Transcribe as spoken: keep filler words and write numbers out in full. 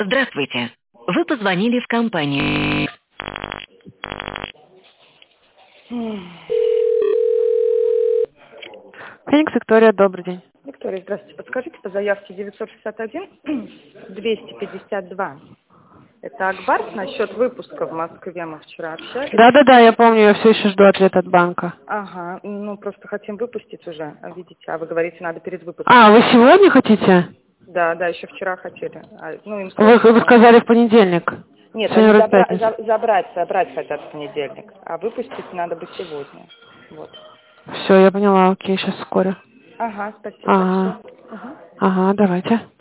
Здравствуйте. Вы позвонили в компанию. Феникс Виктория, добрый день. Виктория, здравствуйте. Подскажите по заявке девятьсот шестьдесят один двести пятьдесят два. Это Акбарс насчет выпуска в Москве. Мы вчера общались. Да-да-да, я помню, я все еще жду ответ от банка. Ага, ну просто хотим выпустить уже, а видите, а вы говорите, надо перед выпуском. А, вы сегодня хотите? Да, да, еще вчера хотели. А, ну, им Вы, срочно вы надо. сказали в понедельник. Нет, Сегодня они вроде забра- пятница. за- забрать, забрать хотят в понедельник, а выпустить надо бы сегодня. Вот. Все, я поняла, окей, сейчас вскоре. Ага, спасибо Ага, большое. Угу. ага, давайте.